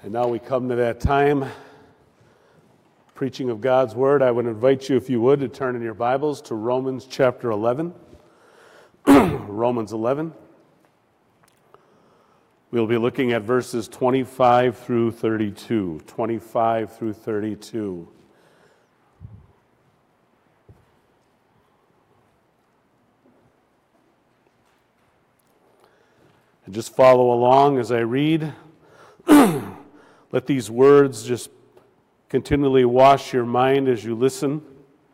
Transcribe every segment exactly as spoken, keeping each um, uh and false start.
And now we come to that time, preaching of God's Word. I would invite you, if you would, to turn in your Bibles to Romans chapter eleven. Romans eleven. We'll be looking at verses twenty-five through thirty-two. twenty-five through thirty-two. And just follow along as I read. Let these words just continually wash your mind as you listen.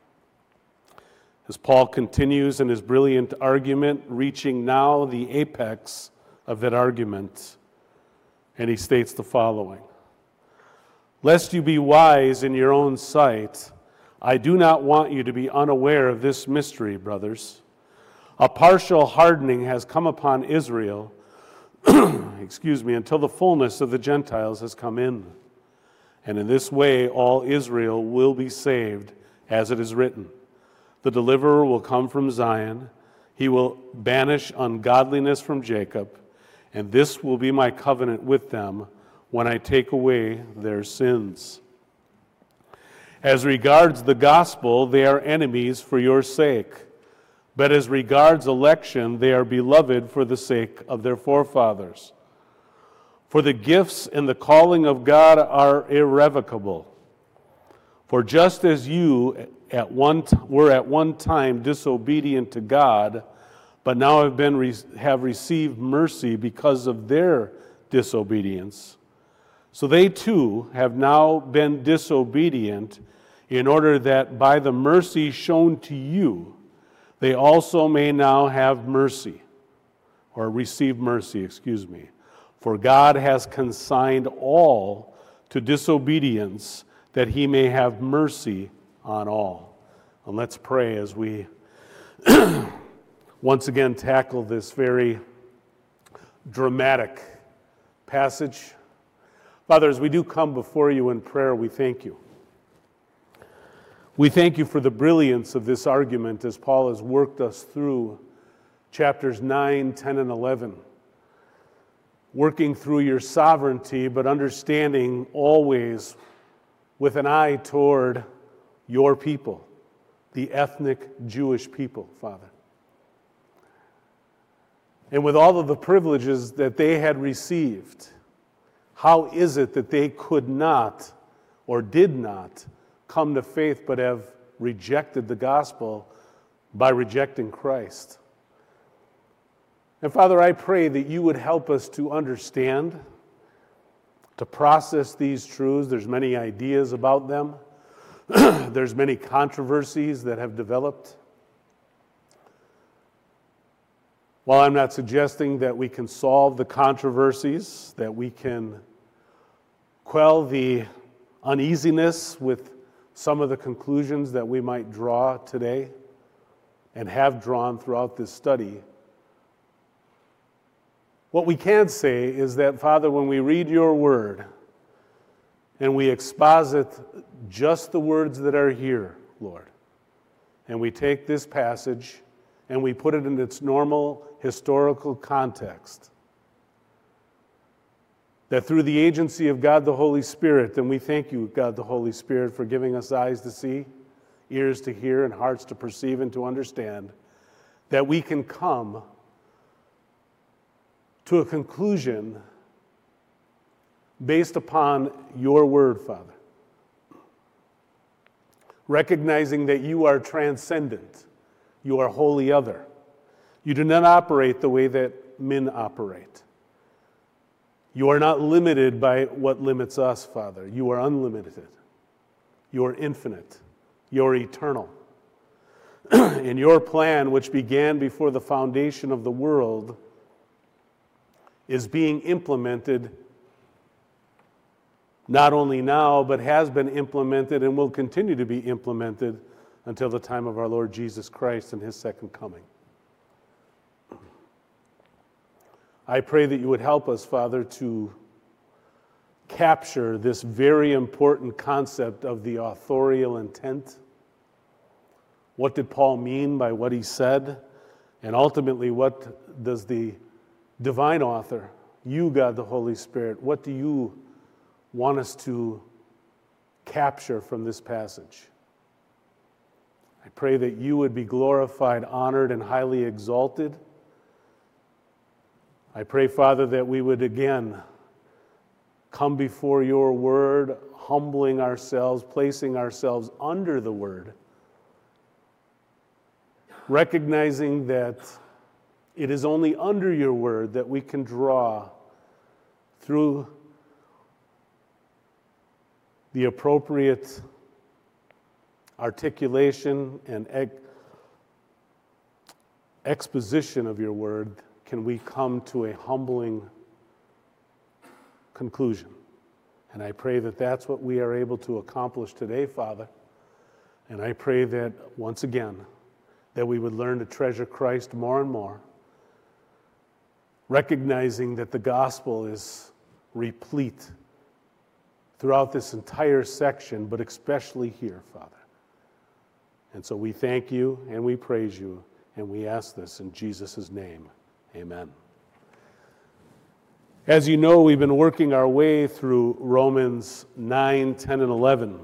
As Paul continues in his brilliant argument, reaching now the apex of that argument, and he states the following: "Lest you be wise in your own sight, I do not want you to be unaware of this mystery, brothers. A partial hardening has come upon Israel, excuse me, until the fullness of the Gentiles has come in. And in this way all Israel will be saved, as it is written, the deliverer will come from Zion, he will banish ungodliness from Jacob, and this will be my covenant with them when I take away their sins. As regards the gospel, they are enemies for your sake. But as regards election, they are beloved for the sake of their forefathers. For the gifts and the calling of God are irrevocable. For just as you at one t- were at one time disobedient to God, but now have been re- have received mercy because of their disobedience, so they too have now been disobedient, in order that by the mercy shown to you, they also may now have mercy, or receive mercy, excuse me. For God has consigned all to disobedience, that he may have mercy on all." And let's pray as we once again tackle this very dramatic passage. Father, as we do come before you in prayer, we thank you. We thank you for the brilliance of this argument as Paul has worked us through chapters nine, ten, and eleven. Working through your sovereignty, but understanding always with an eye toward your people, the ethnic Jewish people, Father. And with all of the privileges that they had received, how is it that they could not or did not come to faith but have rejected the gospel by rejecting Christ? And Father, I pray that you would help us to understand, to process these truths. There's many ideas about them. There's many controversies that have developed. While I'm not suggesting that we can solve the controversies, that we can quell the uneasiness with some of the conclusions that we might draw today and have drawn throughout this study, what we can say is that, Father, when we read your word and we exposit just the words that are here, Lord, and we take this passage and we put it in its normal historical context, that through the agency of God the Holy Spirit, and we thank you, God the Holy Spirit, for giving us eyes to see, ears to hear, and hearts to perceive and to understand, that we can come to a conclusion based upon your word, Father. Recognizing that you are transcendent, you are wholly other. You do not operate the way that men operate. You are not limited by what limits us, Father. You are unlimited. You are infinite. You are eternal. In your plan, which began before the foundation of the world, is being implemented not only now, but has been implemented and will continue to be implemented until the time of our Lord Jesus Christ and his second coming. I pray that you would help us, Father, to capture this very important concept of the authorial intent. What did Paul mean by what he said? And ultimately, what does the divine author, you, God the Holy Spirit, what do you want us to capture from this passage. I pray that you would be glorified, honored, and highly exalted. I pray, Father, that we would again come before your word, humbling ourselves, placing ourselves under the word, recognizing that it is only under your word that we can draw through the appropriate articulation and ex- exposition of your word, can we come to a humbling conclusion. And I pray that that's what we are able to accomplish today, Father. And I pray that, once again, that we would learn to treasure Christ more and more, recognizing that the gospel is replete throughout this entire section, but especially here, Father. And so we thank you and we praise you, and we ask this in Jesus' name. Amen. As you know, we've been working our way through Romans nine, ten, and eleven.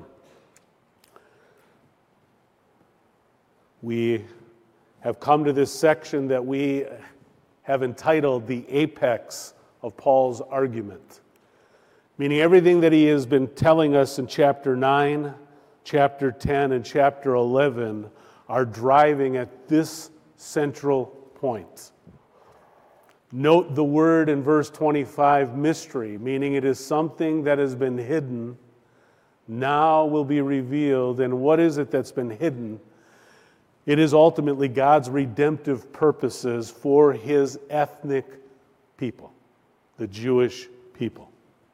We have come to this section that we have entitled the apex of Paul's argument, meaning everything that he has been telling us in chapter nine, chapter ten, and chapter eleven are driving at this central point. Note the word in verse twenty-five, mystery, meaning it is something that has been hidden, now will be revealed. And what is it that's been hidden? It is ultimately God's redemptive purposes for his ethnic people, the Jewish people.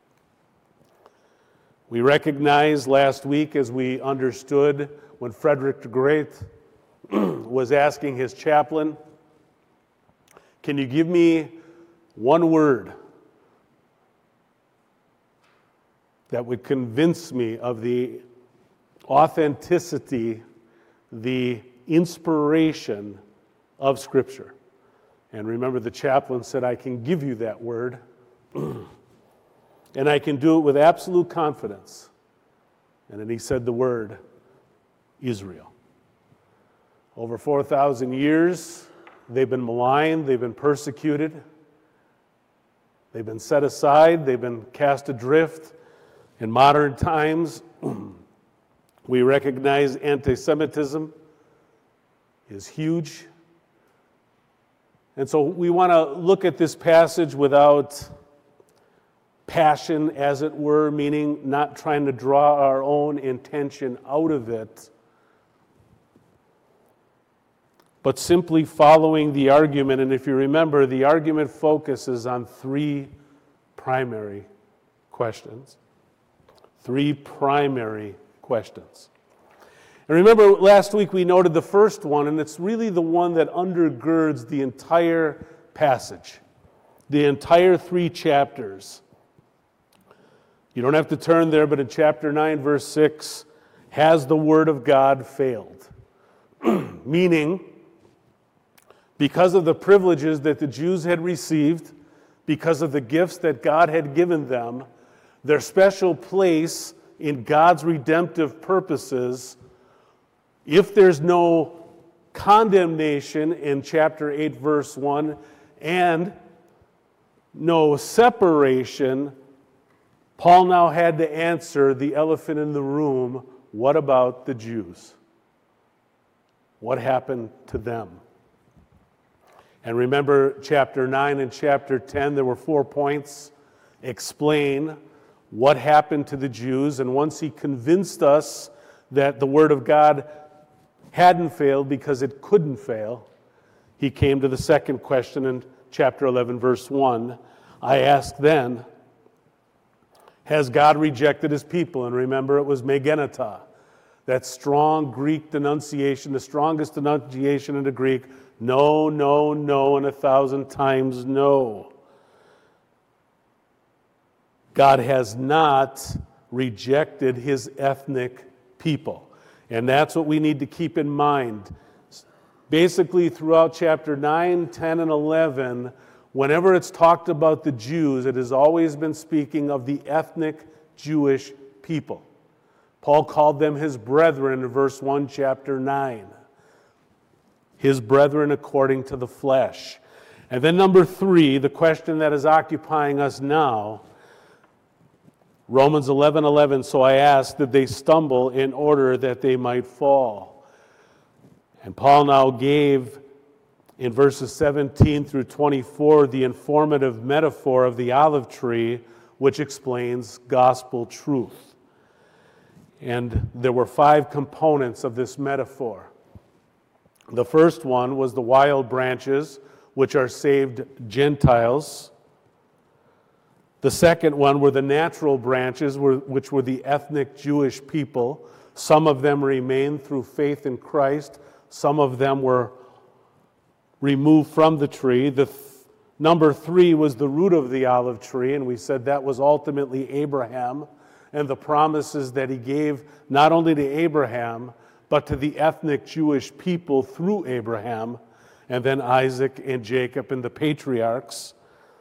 We recognized last week, as we understood, when Frederick the Great was asking his chaplain, can you give me one word that would convince me of the authenticity, the inspiration of Scripture? And remember, the chaplain said, I can give you that word, and I can do it with absolute confidence. And then he said the word, Israel. Over four thousand years, they've been maligned, they've been persecuted, they've been set aside, they've been cast adrift. In modern times, we recognize anti-Semitism is huge. And so we want to look at this passage without passion, as it were, meaning not trying to draw our own intention out of it, but simply following the argument. And if you remember, the argument focuses on three primary questions. Three primary questions. And remember, last week we noted the first one, and it's really the one that undergirds the entire passage, the entire three chapters. You don't have to turn there, but in chapter nine, verse six, has the word of God failed? Meaning, because of the privileges that the Jews had received, because of the gifts that God had given them, their special place in God's redemptive purposes, if there's no condemnation in chapter eight, verse one, and no separation, Paul now had to answer the elephant in the room. What about the Jews? What happened to them? And remember, chapter nine and chapter ten, there were four points. Explain what happened to the Jews. And once he convinced us that the Word of God hadn't failed because it couldn't fail, he came to the second question in chapter eleven, verse one. I asked then, has God rejected his people? And remember, it was megenata, that strong Greek denunciation, the strongest denunciation in the Greek. No, no, no, and a thousand times no. God has not rejected his ethnic people. And that's what we need to keep in mind. Basically, throughout chapter nine, ten, and eleven, whenever it's talked about the Jews, it has always been speaking of the ethnic Jewish people. Paul called them his brethren in verse one, chapter nine. His brethren according to the flesh. And then number three, the question that is occupying us now, Romans eleven eleven, so I ask, did they stumble in order that they might fall? And Paul now gave in verses seventeen through twenty-four the informative metaphor of the olive tree, which explains gospel truth. And there were five components of this metaphor. The first one was the wild branches, which are saved Gentiles. The second one were the natural branches, which were the ethnic Jewish people. Some of them remained through faith in Christ. Some of them were removed from the tree. The th- number three was the root of the olive tree, and we said that was ultimately Abraham and the promises that he gave not only to Abraham, but to the ethnic Jewish people through Abraham, and then Isaac and Jacob and the patriarchs.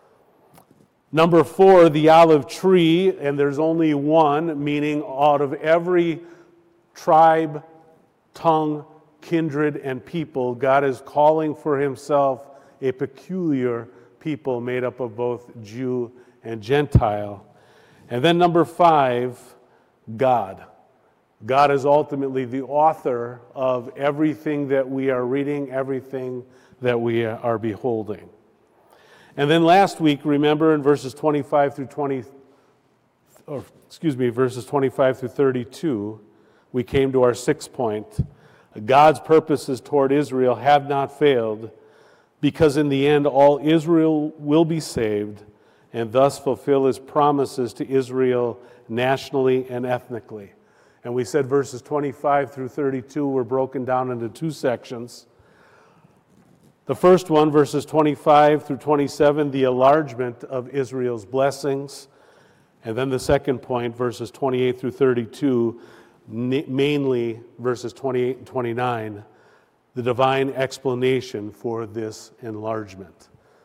Number four, the olive tree, and there's only one, meaning out of every tribe, tongue, kindred, and people, God is calling for himself a peculiar people made up of both Jew and Gentile. And then number five, God. God is ultimately the author of everything that we are reading, everything that we are beholding. And then last week, remember in verses twenty-five through twenty, or excuse me, verses twenty-five through thirty-two, we came to our sixth point. God's purposes toward Israel have not failed, because in the end all Israel will be saved, and thus fulfill his promises to Israel nationally and ethnically. And we said verses twenty-five through thirty-two were broken down into two sections. The first one, verses twenty-five through twenty-seven, the enlargement of Israel's blessings. And then the second point, verses twenty-eight through thirty-two, mainly verses twenty-eight and twenty-nine, the divine explanation for this enlargement.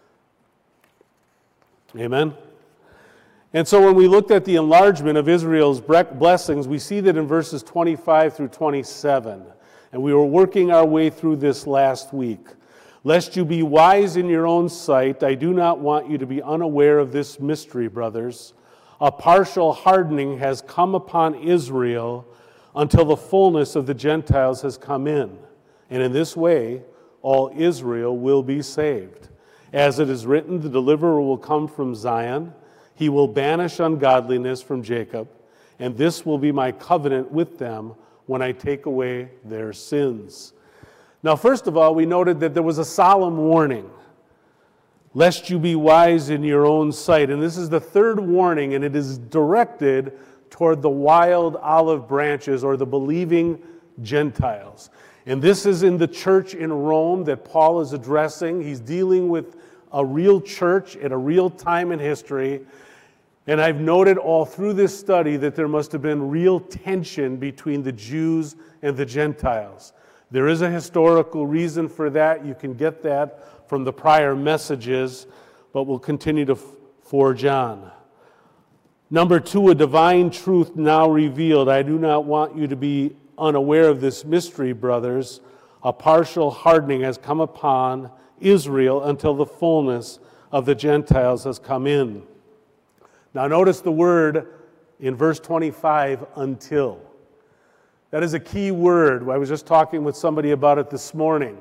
Amen? And so when we looked at the enlargement of Israel's blessings, we see that in verses twenty-five through twenty-seven. And we were working our way through this last week. Lest you be wise in your own sight, I do not want you to be unaware of this mystery, brothers. A partial hardening has come upon Israel until the fullness of the Gentiles has come in. And in this way, all Israel will be saved. As it is written, the deliverer will come from Zion. He will banish ungodliness from Jacob, and this will be my covenant with them when I take away their sins. Now, first of all, we noted that there was a solemn warning, lest you be wise in your own sight. And this is the third warning, and it is directed toward the wild olive branches or the believing Gentiles. And this is in the church in Rome that Paul is addressing. He's dealing with a real church at a real time in history. And I've noted all through this study that there must have been real tension between the Jews and the Gentiles. There is a historical reason for that. You can get that from the prior messages, but we'll continue to forge on. Number two, a divine truth now revealed. I do not want you to be unaware of this mystery, brothers. A partial hardening has come upon Israel until the fullness of the Gentiles has come in. Now notice the word in verse twenty-five, until. That is a key word. I was just talking with somebody about it this morning.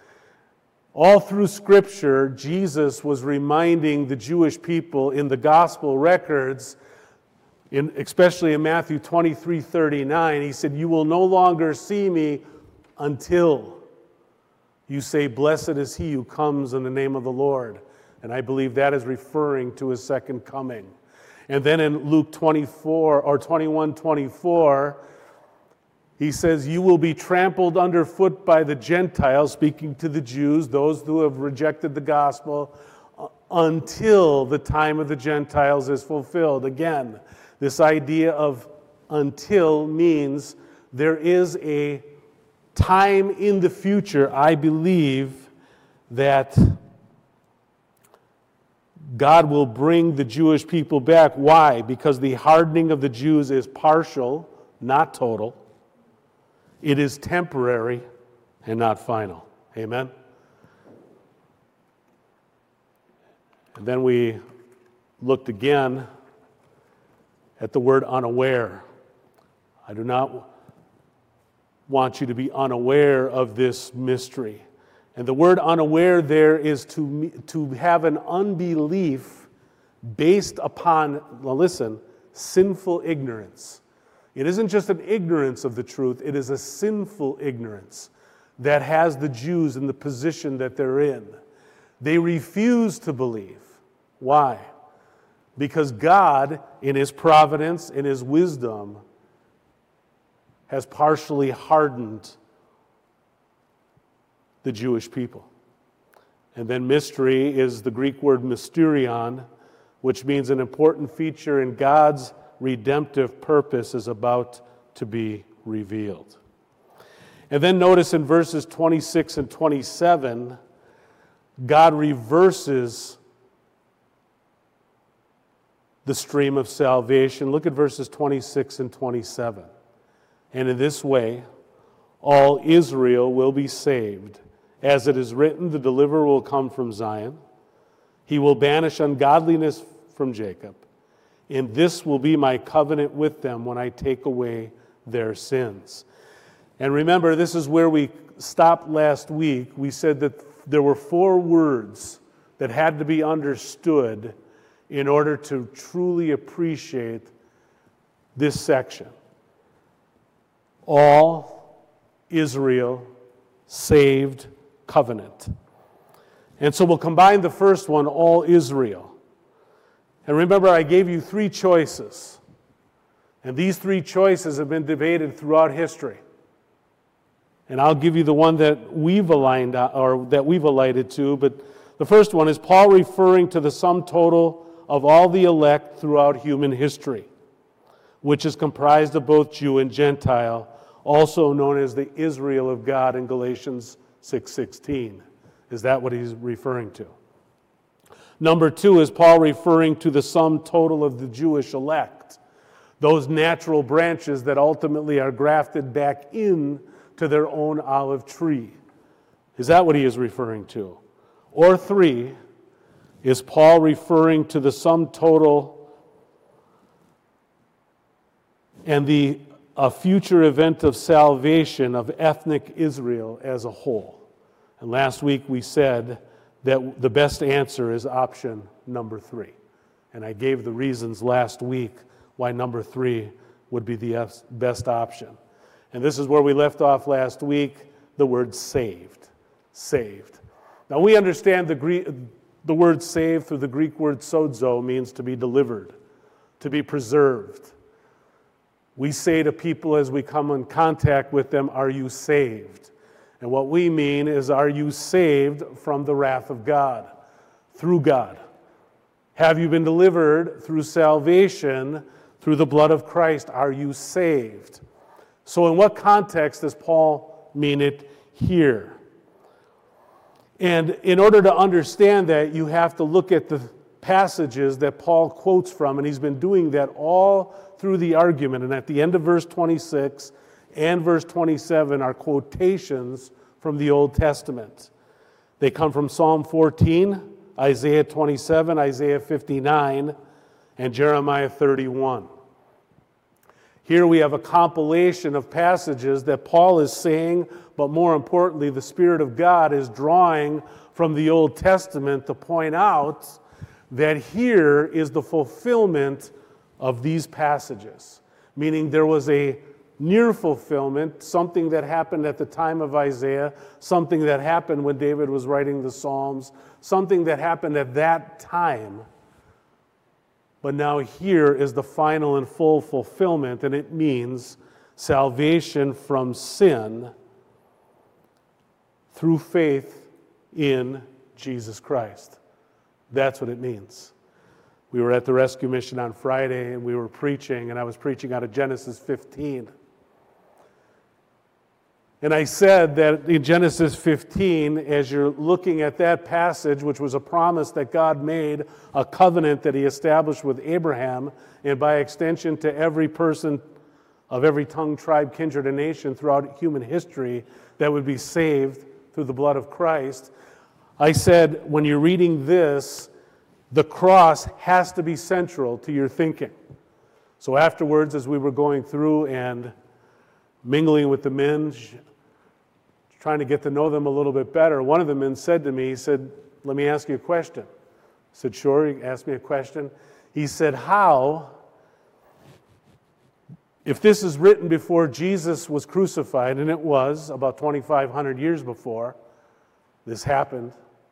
All through Scripture, Jesus was reminding the Jewish people in the gospel records, in, especially in Matthew twenty-three thirty-nine, he said, you will no longer see me until you say, blessed is he who comes in the name of the Lord. And I believe that is referring to his second coming. And then in Luke twenty-four or twenty-one twenty-four, he says, you will be trampled underfoot by the Gentiles, speaking to the Jews, those who have rejected the gospel, until the time of the Gentiles is fulfilled. Again, this idea of until means there is a time in the future, I believe, that God will bring the Jewish people back. Why? Because the hardening of the Jews is partial, not total. It is temporary and not final. Amen? And then we looked again at the word unaware. I do not want you to be unaware of this mystery. And the word unaware there is to, to have an unbelief based upon, well, listen, sinful ignorance. It isn't just an ignorance of the truth, it is a sinful ignorance that has the Jews in the position that they're in. They refuse to believe. Why? Because God, in His providence, in His wisdom, has partially hardened the Jewish people. And then mystery is the Greek word mysterion, which means an important feature in God's redemptive purpose is about to be revealed. And then notice in verses twenty-six and twenty-seven, God reverses the stream of salvation. Look at verses twenty-six and twenty-seven. And in this way, all Israel will be saved. As it is written, the deliverer will come from Zion. He will banish ungodliness from Jacob. And this will be my covenant with them when I take away their sins. And remember, this is where we stopped last week. We said that there were four words that had to be understood in order to truly appreciate this section. All Israel saved covenant. And so we'll combine the first one, all Israel. And remember, I gave you three choices. And these three choices have been debated throughout history. And I'll give you the one that we've aligned or that we've alighted to. But the first one is Paul referring to the sum total of all the elect throughout human history, which is comprised of both Jew and Gentile, also known as the Israel of God in Galatians six sixteen. Is that what he's referring to? Number two, is Paul referring to the sum total of the Jewish elect, those natural branches that ultimately are grafted back in to their own olive tree. Is that what he is referring to? Or three, is Paul referring to the sum total and the a future event of salvation of ethnic Israel as a whole? And last week we said that the best answer is option number three. And I gave the reasons last week why number three would be the best option. And this is where we left off last week, the word saved. Saved. Now we understand the Greek, the word saved through the Greek word sozo means to be delivered, to be preserved. We say to people as we come in contact with them, are you saved? And what we mean is, are you saved from the wrath of God, through God? Have you been delivered through salvation, through the blood of Christ? Are you saved? So in what context does Paul mean it here? And in order to understand that, you have to look at the passages that Paul quotes from, and he's been doing that all through the argument. And at the end of verse twenty-six and verse twenty-seven are quotations from the Old Testament. They come from Psalm fourteen, Isaiah twenty-seven, Isaiah fifty-nine, and Jeremiah thirty-one. Here we have a compilation of passages that Paul is saying, but more importantly, the Spirit of God is drawing from the Old Testament to point out that here is the fulfillment of these passages. Meaning there was a near fulfillment, something that happened at the time of Isaiah, something that happened when David was writing the Psalms, something that happened at that time. But now here is the final and full fulfillment, and it means salvation from sin through faith in Jesus Christ. That's what it means. We were at the Rescue Mission on Friday, and we were preaching, and I was preaching out of Genesis fifteen. And I said that in Genesis fifteen, as you're looking at that passage, which was a promise that God made, a covenant that he established with Abraham, and by extension to every person of every tongue, tribe, kindred, and nation throughout human history that would be saved through the blood of Christ. I said, when you're reading this, the cross has to be central to your thinking. So afterwards, as we were going through and mingling with the men, trying to get to know them a little bit better, one of the men said to me, he said, let me ask you a question. I said, sure, he asked me a question. He said, how, if this is written before Jesus was crucified, and it was about twenty-five hundred years before this happened,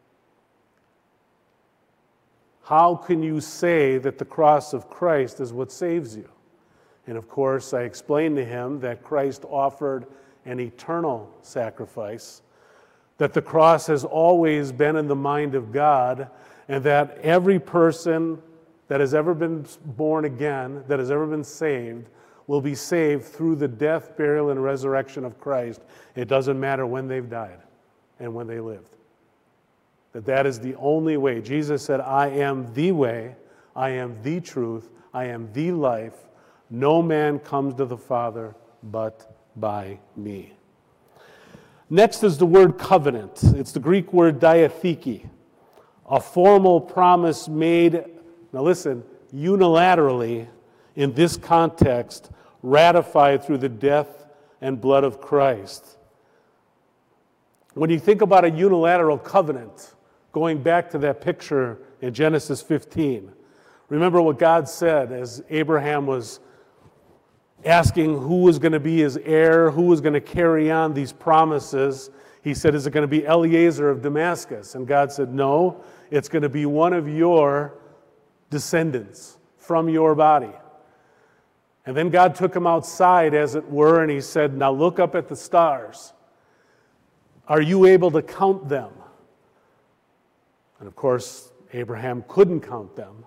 how can you say that the cross of Christ is what saves you? And of course, I explained to him that Christ offered an eternal sacrifice, that the cross has always been in the mind of God, and that every person that has ever been born again, that has ever been saved, will be saved through the death, burial, and resurrection of Christ. It doesn't matter when they've died and when they lived. That that is the only way. Jesus said, I am the way, I am the truth, I am the life. No man comes to the Father but by me. Next is the word covenant. It's the Greek word diatheke, a formal promise made, now listen, unilaterally in this context, ratified through the death and blood of Christ. When you think about a unilateral covenant, going back to that picture in Genesis fifteen, remember what God said as Abraham was asking who was going to be his heir, who was going to carry on these promises. He said, is it going to be Eliezer of Damascus? And God said, no, it's going to be one of your descendants from your body. And then God took him outside, as it were, and he said, now look up at the stars. Are you able to count them? And of course, Abraham couldn't count them.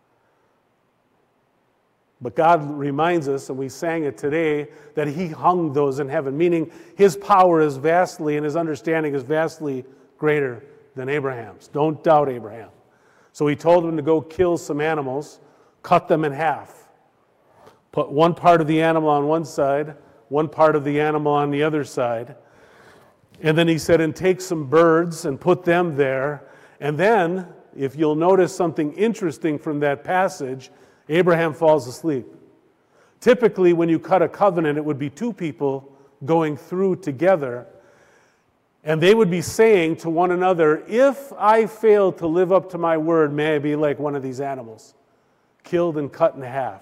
But God reminds us, and we sang it today, that he hung those in heaven, meaning his power is vastly and his understanding is vastly greater than Abraham's. Don't doubt Abraham. So he told him to go kill some animals, cut them in half. Put one part of the animal on one side, one part of the animal on the other side. And then he said, and take some birds and put them there. And then, if you'll notice something interesting from that passage, Abraham falls asleep. Typically, when you cut a covenant, it would be two people going through together, and they would be saying to one another, if I fail to live up to my word, may I be like one of these animals, killed and cut in half.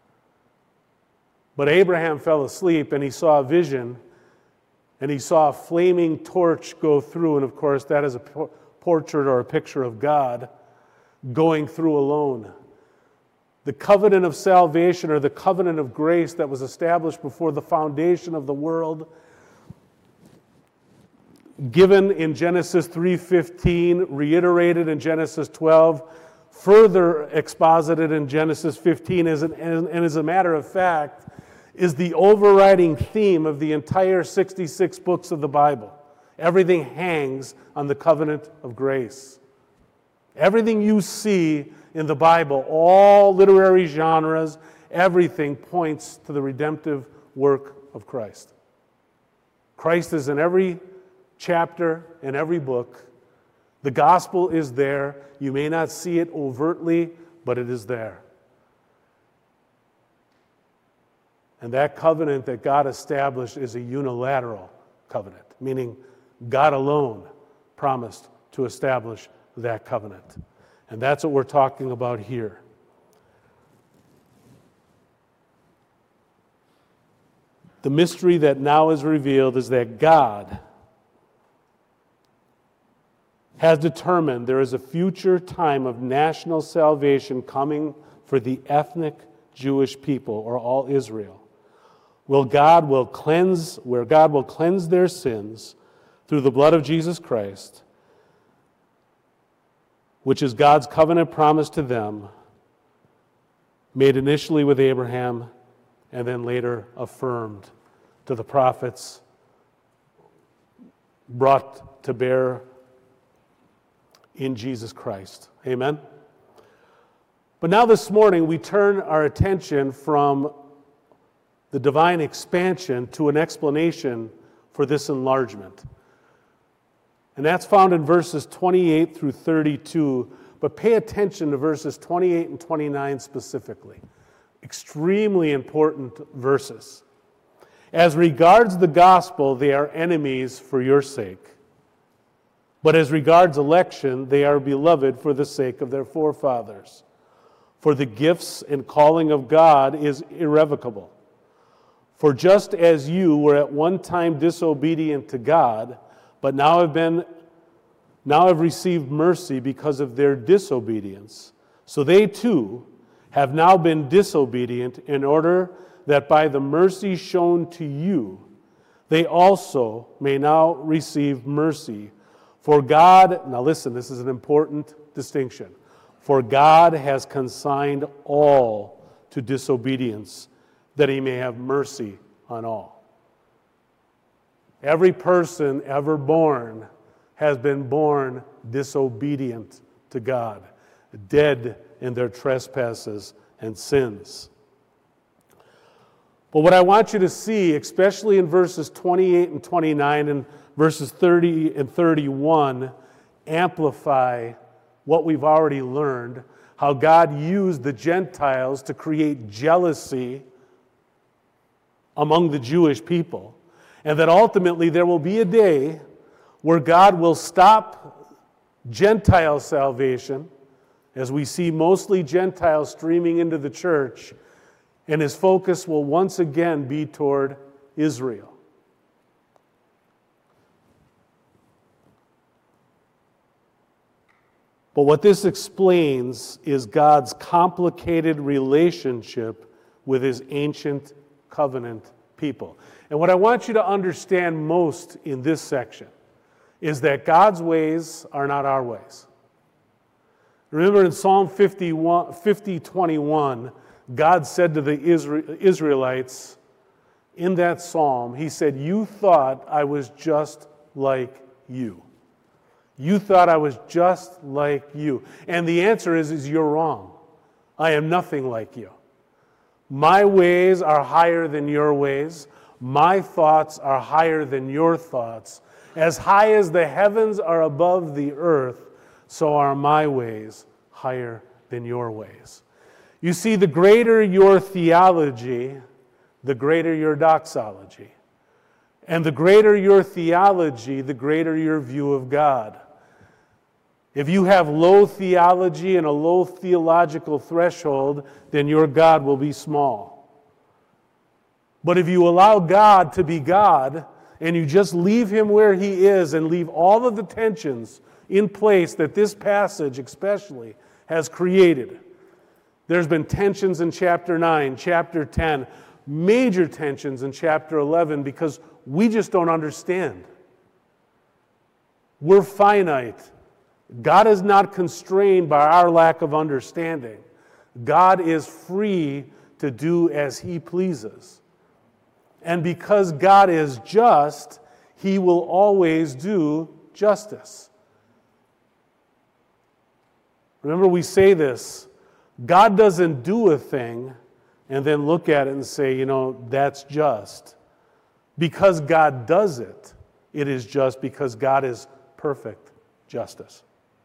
But Abraham fell asleep, and he saw a vision, and he saw a flaming torch go through, and of course, that is a portrait or a picture of God going through alone. The covenant of salvation, or the covenant of grace that was established before the foundation of the world, given in Genesis three fifteen, reiterated in Genesis twelve, further exposited in Genesis fifteen, and as a matter of fact, is the overriding theme of the entire sixty-six books of the Bible. Everything hangs on the covenant of grace. Everything you see in the Bible, all literary genres, everything points to the redemptive work of Christ. Christ is in every chapter, in every book. The gospel is there. You may not see it overtly, but it is there. And that covenant that God established is a unilateral covenant, meaning God alone promised to establish that covenant. And that's what we're talking about here. The mystery that now is revealed is that God has determined there is a future time of national salvation coming for the ethnic Jewish people, or all Israel. Will God will cleanse, where God will cleanse their sins through the blood of Jesus Christ, which is God's covenant promise to them, made initially with Abraham and then later affirmed to the prophets brought to bear in Jesus Christ. Amen? But now this morning we turn our attention from the divine expansion to an explanation for this enlargement. And that's found in verses twenty-eight through thirty-two, but pay attention to verses twenty-eight and twenty-nine specifically. Extremely important verses. As regards the gospel, they are enemies for your sake. But as regards election, they are beloved for the sake of their forefathers. For the gifts and calling of God is irrevocable. For just as you were at one time disobedient to God, but now have been now have received mercy because of their disobedience, so they too have now been disobedient in order that by the mercy shown to you, they also may now receive mercy. For God, now listen, this is an important distinction. For God has consigned all to disobedience, that he may have mercy on all. Every person ever born has been born disobedient to God, dead in their trespasses and sins. But what I want you to see, especially in verses twenty-eight and twenty-nine and verses thirty and thirty-one, amplify what we've already learned, how God used the Gentiles to create jealousy among the Jewish people, and that ultimately there will be a day where God will stop Gentile salvation, as we see mostly Gentiles streaming into the church, and his focus will once again be toward Israel. But what this explains is God's complicated relationship with his ancient covenant people. And what I want you to understand most in this section is that God's ways are not our ways. Remember in Psalm fifty-one, fifty twenty-one, God said to the Israelites in that psalm, he said, "You thought I was just like you. You thought I was just like you." And the answer is, is you're wrong. I am nothing like you. My ways are higher than your ways. My thoughts are higher than your thoughts. As high as the heavens are above the earth, so are my ways higher than your ways. You see, the greater your theology, the greater your doxology. And the greater your theology, the greater your view of God. If you have low theology and a low theological threshold, then your God will be small. But if you allow God to be God, and you just leave him where he is and leave all of the tensions in place that this passage especially has created. There's been tensions in chapter nine, chapter ten, major tensions in chapter eleven because we just don't understand. We're finite. God is not constrained by our lack of understanding. God is free to do as he pleases. And because God is just, he will always do justice. Remember, we say this. God doesn't do a thing and then look at it and say, you know, that's just. Because God does it, it is just because God is perfect justice.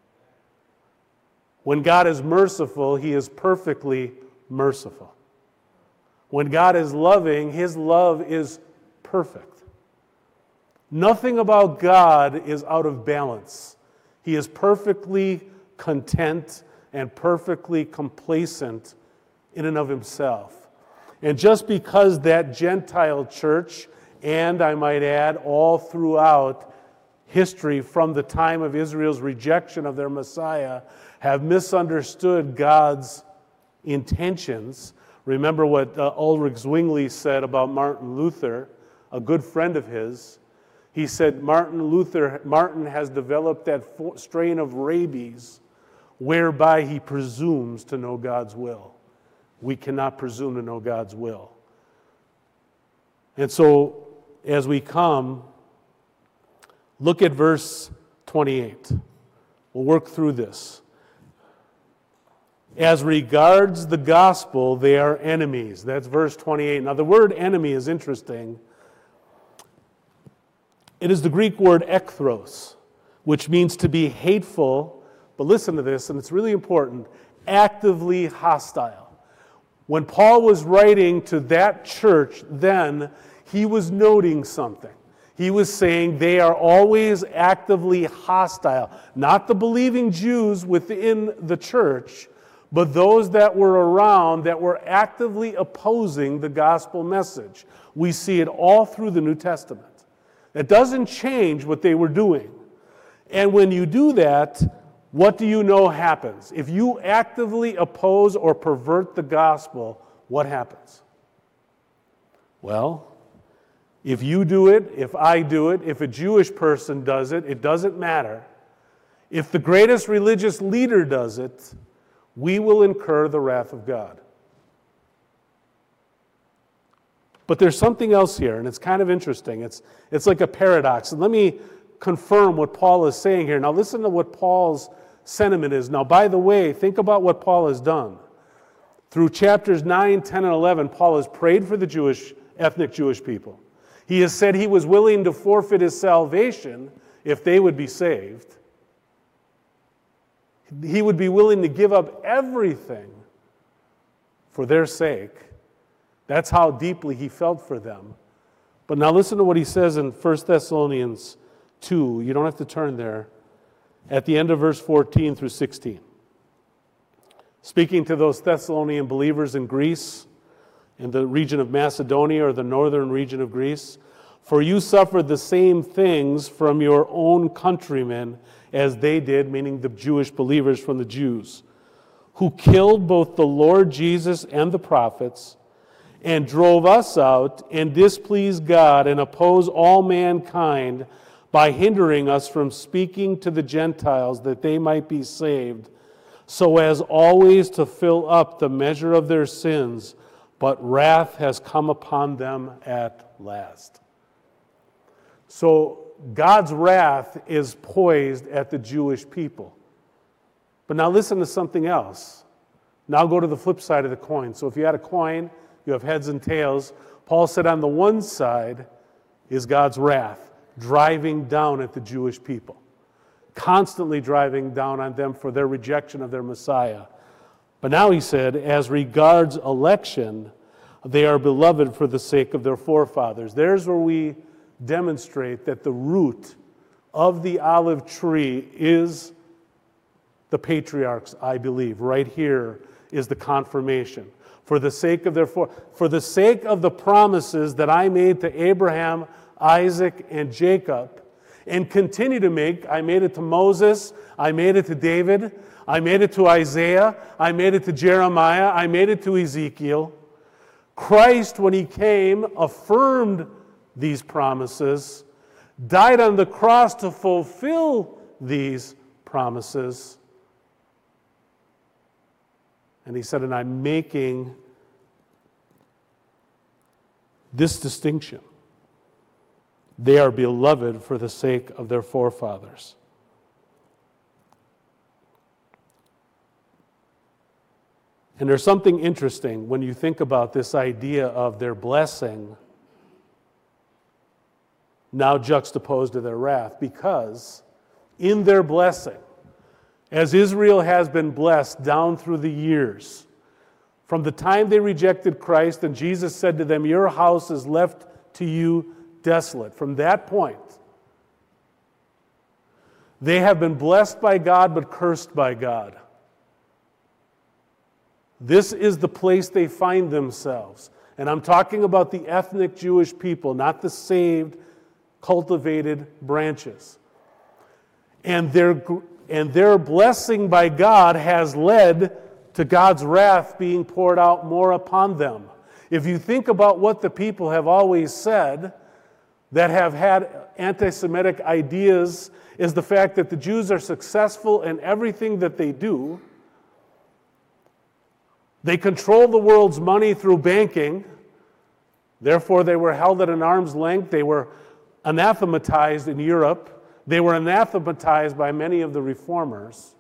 When God is merciful, he is perfectly merciful. When God is loving, his love is perfect. Nothing about God is out of balance. He is perfectly content and perfectly complacent in and of himself. And just because that Gentile church, and I might add all throughout history from the time of Israel's rejection of their Messiah, have misunderstood God's intentions. Remember what uh, Ulrich Zwingli said about Martin Luther, a good friend of his. He said, Martin Luther, Martin has developed that strain of rabies whereby he presumes to know God's will. We cannot presume to know God's will. And so, as we come, Look at verse twenty-eight. We'll work through this. As regards the gospel, they are enemies. That's verse twenty-eight. Now, the word enemy is interesting. It is the Greek word ekthros, which means to be hateful, but listen to this, and it's really important, actively hostile. When Paul was writing to that church then, he was noting something. He was saying they are always actively hostile. Not the believing Jews within the church, but those that were around that were actively opposing the gospel message. We see it all through the New Testament. It doesn't change what they were doing. And when you do that, what do you know happens? If you actively oppose or pervert the gospel, what happens? Well, if you do it, if I do it, if a Jewish person does it, it doesn't matter. If the greatest religious leader does it, we will incur the wrath of God. But there's something else here, and it's kind of interesting. It's, it's like a paradox. And let me confirm what Paul is saying here. Now listen to what Paul's sentiment is. Now, by the way, think about what Paul has done. Through chapters nine, ten, and eleven, Paul has prayed for the Jewish, ethnic Jewish people. He has said he was willing to forfeit his salvation if they would be saved. He would be willing to give up everything for their sake. That's how deeply he felt for them. But now listen to what he says in First Thessalonians two. You don't have to turn there. At the end of verse fourteen through sixteen. Speaking to those Thessalonian believers in Greece, in the region of Macedonia or the northern region of Greece, for you suffered the same things from your own countrymen as they did, meaning the Jewish believers from the Jews, who killed both the Lord Jesus and the prophets, and drove us out and displeased God and oppose all mankind by hindering us from speaking to the Gentiles that they might be saved, so as always to fill up the measure of their sins, but wrath has come upon them at last. So God's wrath is poised at the Jewish people. But now listen to something else. Now go to the flip side of the coin. So if you had a coin, you have heads and tails. Paul said on the one side is God's wrath, driving down at the Jewish people, constantly driving down on them for their rejection of their Messiah. But now he said, as regards election, they are beloved for the sake of their forefathers. There's where we demonstrate that the root of the olive tree is the patriarchs, I believe. Right here is the confirmation. For the sake of their for, for the sake of the promises that I made to Abraham, Isaac, and Jacob, and continue to make. I made it to Moses, I made it to David, I made it to Isaiah, I made it to Jeremiah, I made it to Ezekiel. Christ, when he came, affirmed these promises, died on the cross to fulfill these promises. And he said, and I'm making this distinction. They are beloved for the sake of their forefathers. And there's something interesting when you think about this idea of their blessing now juxtaposed to their wrath, because in their blessing, as Israel has been blessed down through the years, from the time they rejected Christ and Jesus said to them, your house is left to you desolate. From that point, they have been blessed by God but cursed by God. This is the place they find themselves. And I'm talking about the ethnic Jewish people, not the saved, cultivated branches. And their, and their blessing by God has led to God's wrath being poured out more upon them. If you think about what the people have always said, that have had anti-Semitic ideas, is the fact that the Jews are successful in everything that they do. They control the world's money through banking. Therefore, they were held at an arm's length. They were anathematized in Europe. They were anathematized by many of the reformers.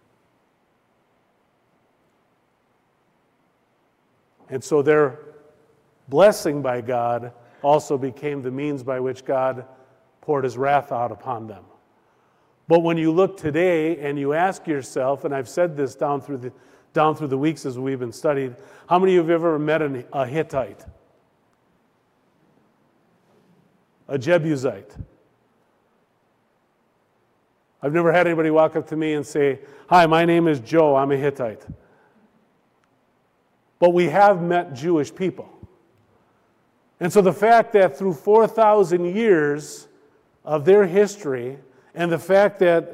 And so their blessing by God also became the means by which God poured his wrath out upon them. But when you look today and you ask yourself, and I've said this down through the down through the weeks as we've been studied, how many of you have ever met an, a Hittite? A Jebusite? I've never had anybody walk up to me and say, "Hi, my name is Joe, I'm a Hittite." But we have met Jewish people. And so the fact that through four thousand years of their history, and the fact that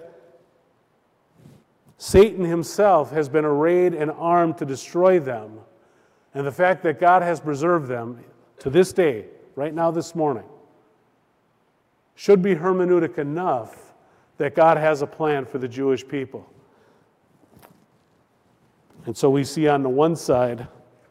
Satan himself has been arrayed and armed to destroy them, and the fact that God has preserved them to this day, right now this morning, should be hermeneutic enough that God has a plan for the Jewish people. And so we see on the one side,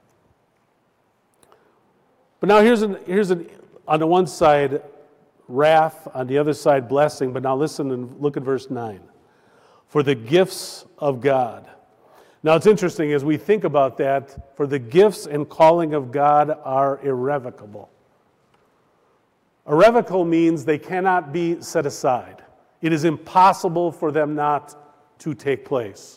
but now here's an, here's an, on the one side, wrath, on the other side, blessing. But now listen and look at verse nine. For the gifts of God. Now it's interesting as we think about that, for the gifts and calling of God are irrevocable. Irrevocable means they cannot be set aside. It is impossible for them not to take place.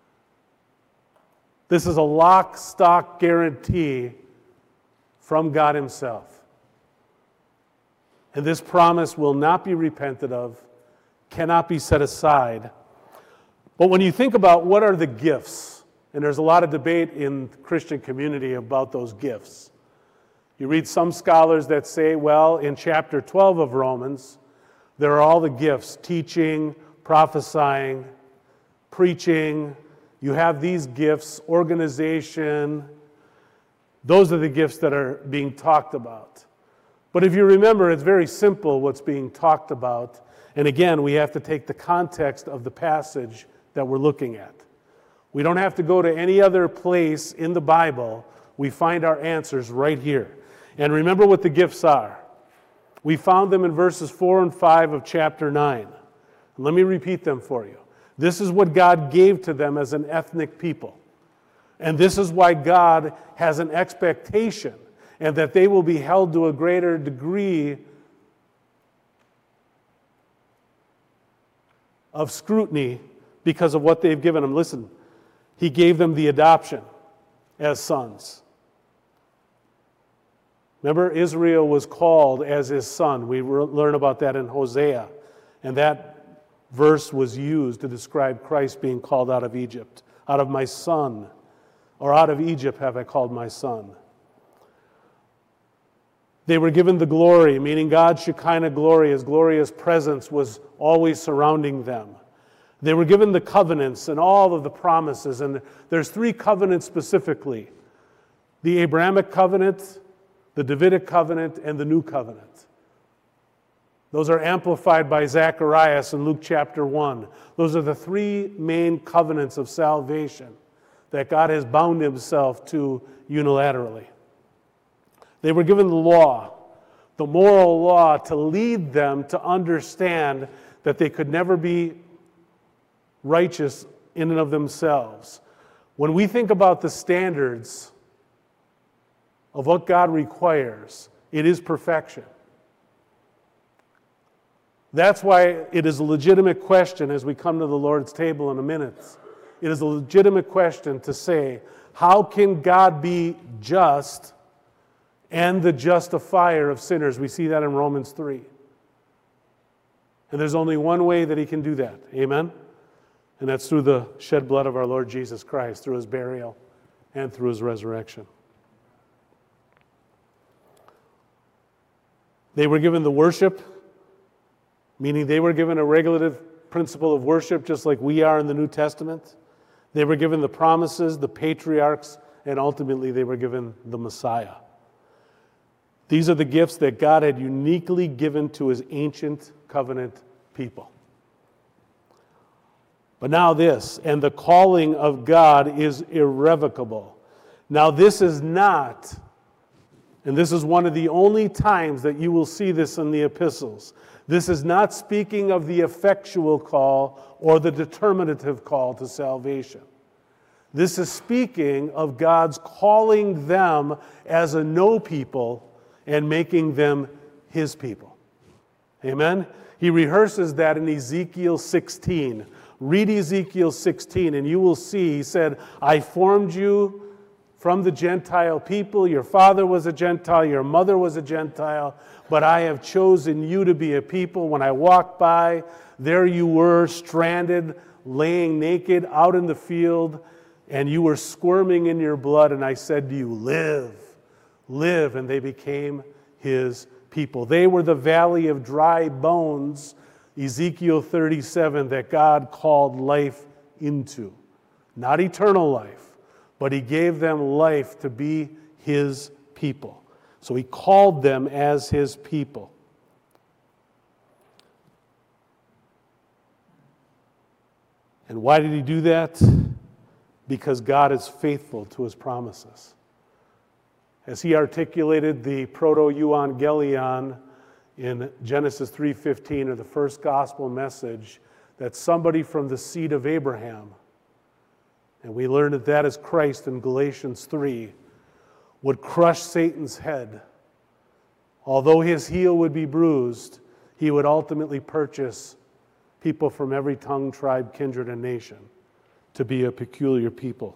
This is a lock, stock guarantee from God himself. And this promise will not be repented of, cannot be set aside. But when you think about what are the gifts, and there's a lot of debate in the Christian community about those gifts. You read some scholars that say, well, in chapter twelve of Romans, there are all the gifts, teaching, prophesying, preaching. You have these gifts, organization. Those are the gifts that are being talked about. But if you remember, it's very simple what's being talked about. And again, we have to take the context of the passage that we're looking at. We don't have to go to any other place in the Bible. We find our answers right here. And remember what the gifts are. We found them in verses four and five of chapter nine. And let me repeat them for you. This is what God gave to them as an ethnic people. And this is why God has an expectation, and that they will be held to a greater degree of scrutiny because of what they've given them. Listen, he gave them the adoption as sons. Remember, Israel was called as his son. We learn about that in Hosea. And that verse was used to describe Christ being called out of Egypt. Out of my son, or out of Egypt have I called my son. They were given the glory, meaning God's Shekinah glory, his glorious presence was always surrounding them. They were given the covenants and all of the promises, and there's three covenants specifically. The Abrahamic covenant, the Davidic covenant, and the new covenant. Those are amplified by Zacharias in Luke chapter one. Those are the three main covenants of salvation that God has bound himself to unilaterally. They were given the law, the moral law, to lead them to understand that they could never be righteous in and of themselves. When we think about the standards of what God requires, it is perfection. That's why it is a legitimate question as we come to the Lord's table in a minute. It is a legitimate question to say, how can God be just and the justifier of sinners? We see that in Romans three. And there's only one way that he can do that. Amen? And that's through the shed blood of our Lord Jesus Christ, through his burial and through his resurrection. They were given the worship, meaning they were given a regulative principle of worship just like we are in the New Testament. They were given the promises, the patriarchs, and ultimately they were given the Messiah. These are the gifts that God had uniquely given to his ancient covenant people. But now this, and the calling of God is irrevocable. Now this is not, and this is one of the only times that you will see this in the epistles, This is not speaking of the effectual call or the determinative call to salvation. This is speaking of God's calling them as a no people and making them his people. Amen? He rehearses that in Ezekiel sixteen. Read Ezekiel sixteen and you will see, he said, I formed you from the Gentile people. Your father was a Gentile, your mother was a Gentile, but I have chosen you to be a people. When I walked by, there you were, stranded, laying naked out in the field, and you were squirming in your blood, and I said to you, live, live, and they became his people. They were the valley of dry bones, Ezekiel thirty-seven, that God called life into. Not eternal life, but he gave them life to be his people. So he called them as his people. And why did he do that? Because God is faithful to his promises. As he articulated the proto-euangelion in Genesis three fifteen, or the first gospel message, that somebody from the seed of Abraham, and we learned that that is Christ in Galatians three, would crush Satan's head. Although his heel would be bruised, he would ultimately purchase people from every tongue, tribe, kindred, and nation to be a peculiar people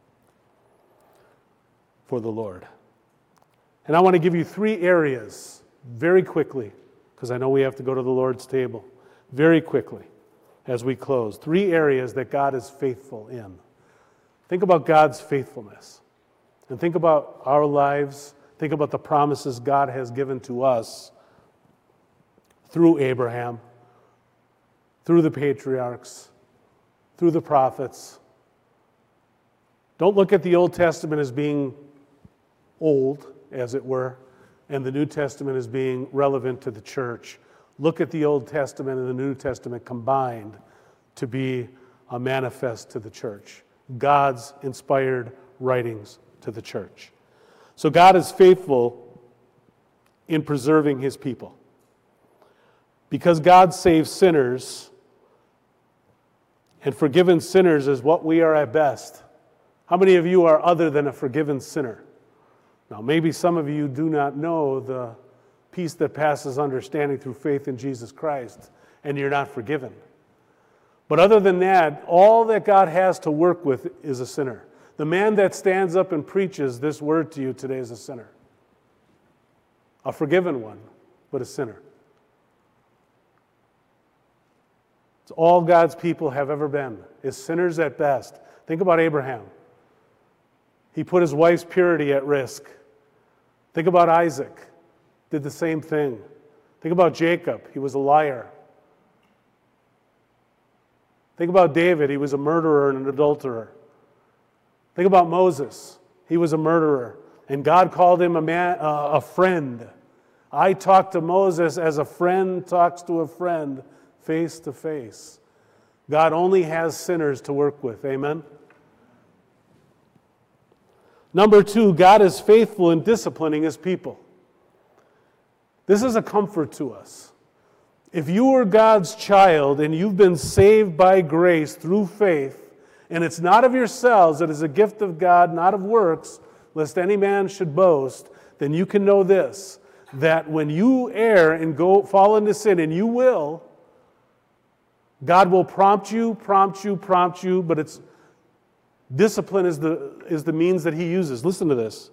for the Lord. And I want to give you three areas very quickly, because I know we have to go to the Lord's table, very quickly as we close. Three areas that God is faithful in. Think about God's faithfulness. And think about our lives. Think about the promises God has given to us through Abraham, through the patriarchs, through the prophets. Don't look at the Old Testament as being old, as it were, and the New Testament as being relevant to the church. Look at the Old Testament and the New Testament combined to be a manifest to the church. God's inspired writings to the church. So God is faithful in preserving his people. Because God saves sinners, and forgiven sinners is what we are at best. How many of you are other than a forgiven sinner? Now, maybe some of you do not know the peace that passes understanding through faith in Jesus Christ, and you're not forgiven. But other than that, all that God has to work with is a sinner. The man that stands up and preaches this word to you today is a sinner. A forgiven one, but a sinner. It's all God's people have ever been, is sinners at best. Think about Abraham. He put his wife's purity at risk. Think about Isaac. Did the same thing. Think about Jacob. He was a liar. Think about David. He was a murderer and an adulterer. Think about Moses. He was a murderer, and God called him a man, uh, a friend. I talked to Moses as a friend talks to a friend, face to face. God only has sinners to work with. Amen? Number two, God is faithful in disciplining his people. This is a comfort to us. If you are God's child and you've been saved by grace through faith, and it's not of yourselves, it is a gift of God, not of works, lest any man should boast, then you can know this, that when you err and go fall into sin, and you will, God will prompt you, prompt you, prompt you, but it's discipline is the, is the means that he uses. Listen to this.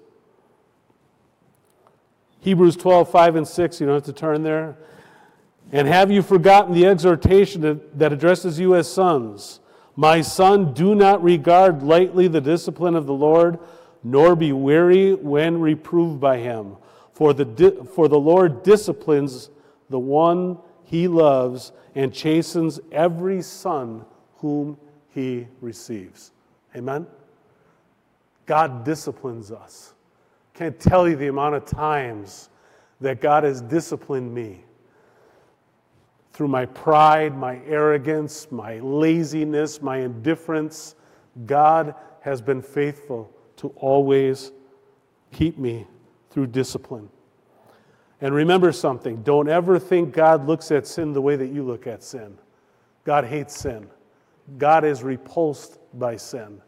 Hebrews twelve, five and six, you don't have to turn there. And have you forgotten the exhortation that, that addresses you as sons? My son, do not regard lightly the discipline of the Lord, nor be weary when reproved by him. For the, di- for the Lord disciplines the one he loves and chastens every son whom he receives. Amen? God disciplines us. Can't tell you the amount of times that God has disciplined me through my pride, my arrogance, my laziness, my indifference. God has been faithful to always keep me through discipline. And remember something, don't ever think God looks at sin the way that you look at sin. God hates sin. God is repulsed by sin.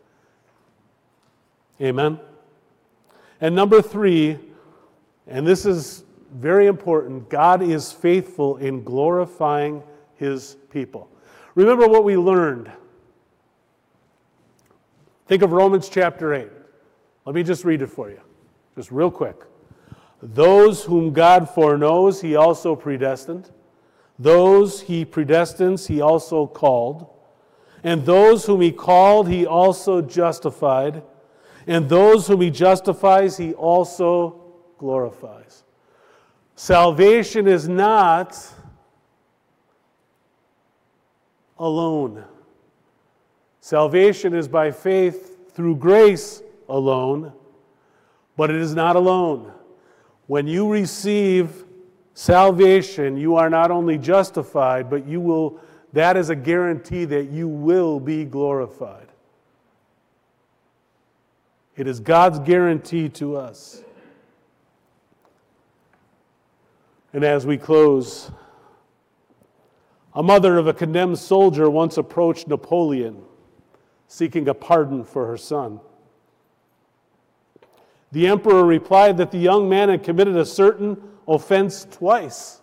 Amen? And number three, and this is very important, God is faithful in glorifying His people. Remember what we learned. Think of Romans chapter eight. Let me just read it for you, just real quick. Those whom God foreknows, He also predestined. Those He predestines, He also called. And those whom He called, He also justified. And those whom He justifies, He also glorifies. Salvation is not alone. Salvation is by faith through grace alone, but it is not alone. When you receive salvation, you are not only justified, but you will, that is a guarantee that you will be glorified. It is God's guarantee to us. And as we close, a mother of a condemned soldier once approached Napoleon seeking a pardon for her son. The emperor replied that the young man had committed a certain offense twice,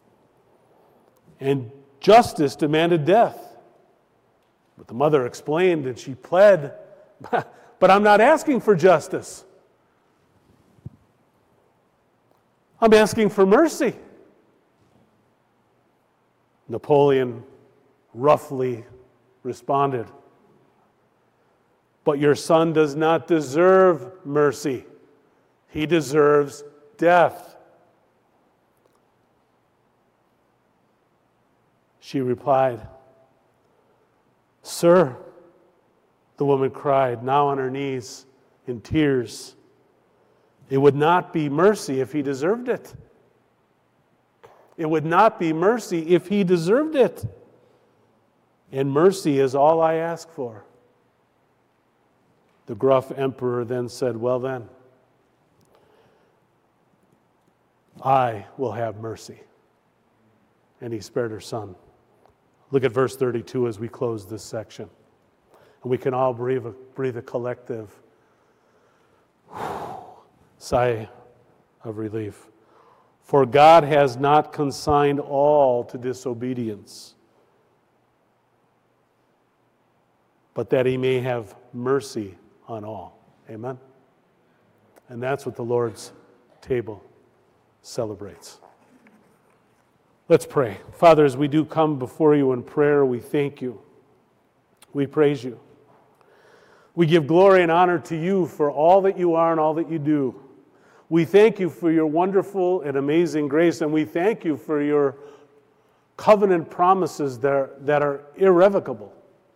and justice demanded death. But the mother explained and she pled, but I'm not asking for justice. I'm asking for mercy. Napoleon roughly responded, but your son does not deserve mercy. He deserves death. She replied, Sir, the woman cried, now on her knees in tears, it would not be mercy if he deserved it. It would not be mercy if he deserved it. And mercy is all I ask for. The gruff emperor then said, well then, I will have mercy. And he spared her son. Look at verse thirty-two as we close this section. And we can all breathe a, breathe a collective sigh of relief. For God has not consigned all to disobedience, but that He may have mercy on all. Amen? And that's what the Lord's table celebrates. Let's pray. Father, as we do come before you in prayer, we thank you. We praise you. We give glory and honor to you for all that you are and all that you do. We thank you for your wonderful and amazing grace, and we thank you for your covenant promises that are, that are irrevocable.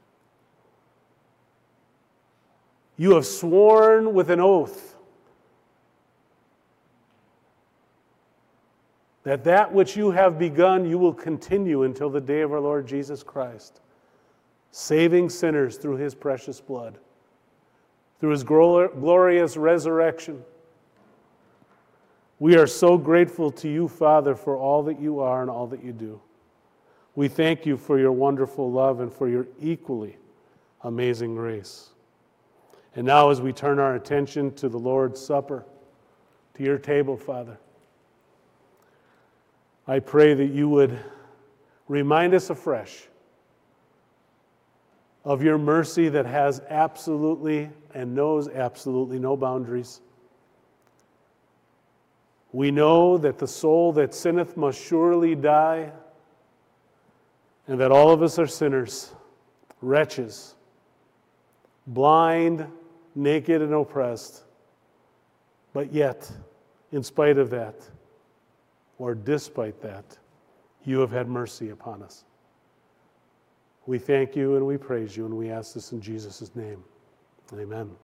You have sworn with an oath that that which you have begun, you will continue until the day of our Lord Jesus Christ, saving sinners through His precious blood, through His glorious resurrection. We are so grateful to you, Father, for all that you are and all that you do. We thank you for your wonderful love and for your equally amazing grace. And now as we turn our attention to the Lord's Supper, to your table, Father, I pray that you would remind us afresh of your mercy that has absolutely and knows absolutely no boundaries. We know that the soul that sinneth must surely die, and that all of us are sinners, wretches, blind, naked, and oppressed. But yet, in spite of that, or despite that, you have had mercy upon us. We thank you and we praise you, and we ask this in Jesus' name. Amen.